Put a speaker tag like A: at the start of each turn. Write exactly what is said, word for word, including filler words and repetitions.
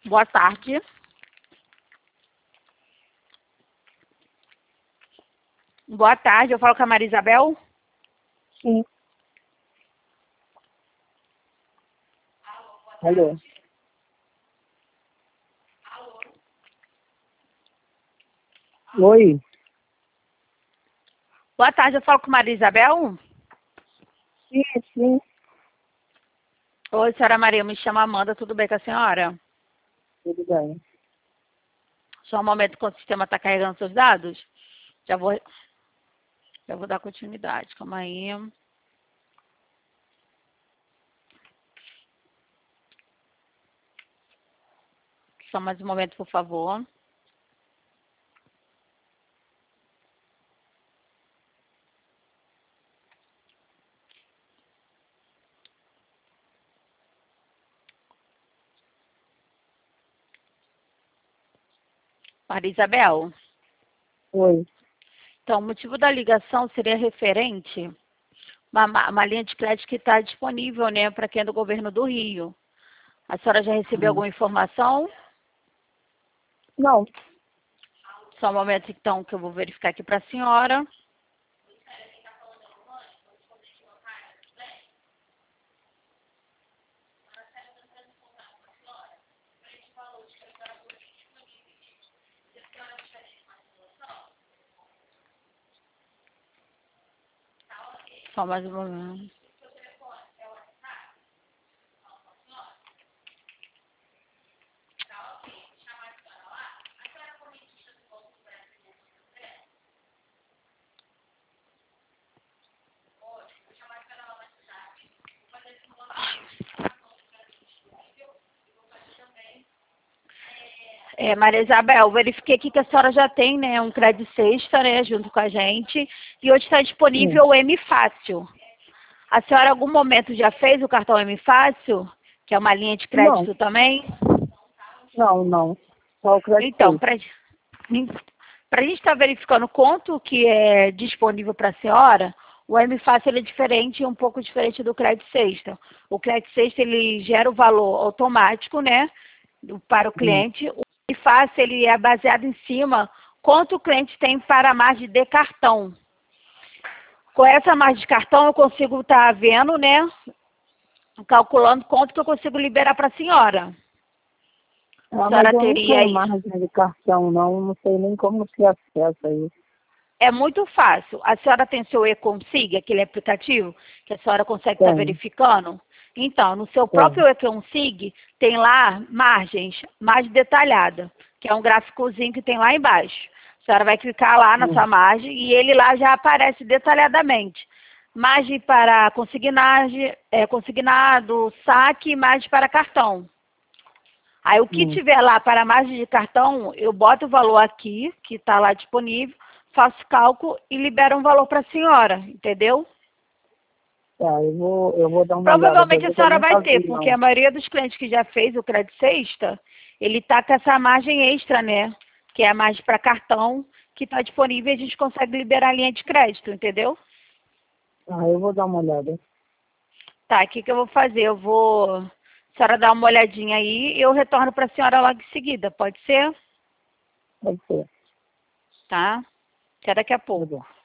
A: Boa tarde. Boa tarde, eu falo com a Maria Isabel.
B: Sim. Alô? Oi?
A: Boa tarde, eu falo com a Maria Isabel.
B: Sim, sim.
A: Oi, senhora Maria, me chamo Amanda, tudo bem com a senhora?
B: Tudo bem.
A: Só um momento que o sistema está carregando seus dados. Já vou, já vou dar continuidade, calma aí. Só mais um momento, por favor. Maria Isabel.
B: Oi.
A: Então, o motivo da ligação seria referente a uma, uma linha de crédito que está disponível, né, para quem é do governo do Rio. A senhora já recebeu
B: Hum.
A: alguma informação?
B: Não.
A: Só um momento, então, que eu vou verificar aqui para a senhora. Só mais um momento. É, Maria Isabel, verifiquei aqui que a senhora já tem, né, um crédito sexta, né, junto com a gente, e hoje está
B: Sim.
A: disponível o M Fácil. A senhora, em algum momento, já fez o cartão M Fácil, que é uma linha de
B: Não.
A: crédito também?
B: Não, não. Só o crédito
A: Então,
B: seis.
A: para a gente estar verificando quanto que é disponível para a senhora, o M Fácil ele é diferente, um pouco diferente do crédito sexta. O crédito sexta, ele gera o valor automático, né, do- para o
B: Hum.
A: cliente. O M Fácil, ele é baseado em cima quanto o cliente tem para a margem de cartão. Com essa margem de cartão, eu consigo estar vendo, né, calculando quanto que eu consigo liberar para a senhora. A
B: Ah, mas
A: senhora
B: eu não
A: teria
B: tenho
A: aí.
B: margem de cartão, não. Não sei nem como se acessa isso.
A: É muito fácil. A senhora tem seu E-Consig, aquele aplicativo que a senhora consegue estar
B: Tem,
A: verificando? Então, no seu
B: tem.
A: próprio E-Consig, tem lá margens mais detalhada, que é um gráficozinho que tem lá embaixo. A senhora vai clicar lá
B: Hum.
A: nessa margem e ele lá já aparece detalhadamente. Margem para consignagem, é, consignado, saque e margem para cartão. Aí o que
B: Hum.
A: tiver lá para margem de cartão, eu boto o valor aqui, que está lá disponível, faço cálculo e libero um valor para a senhora, entendeu?
B: Tá, eu vou, eu vou dar uma olhada pra
A: Provavelmente a
B: ver que eu
A: senhora vai
B: nunca
A: ter,
B: vi,
A: porque a
B: não.
A: maioria dos clientes que já fez o crédito sexta, ele está com essa margem extra, né? Que é a margem para cartão, que está disponível e a gente consegue liberar a linha de crédito, entendeu?
B: Ah, eu vou dar uma olhada.
A: Tá, o que, que eu vou fazer? Eu vou... A senhora dar uma olhadinha aí e eu retorno para a senhora logo em seguida, pode ser?
B: Pode ser.
A: Tá? Até daqui a
B: Tá
A: pouco.
B: bom.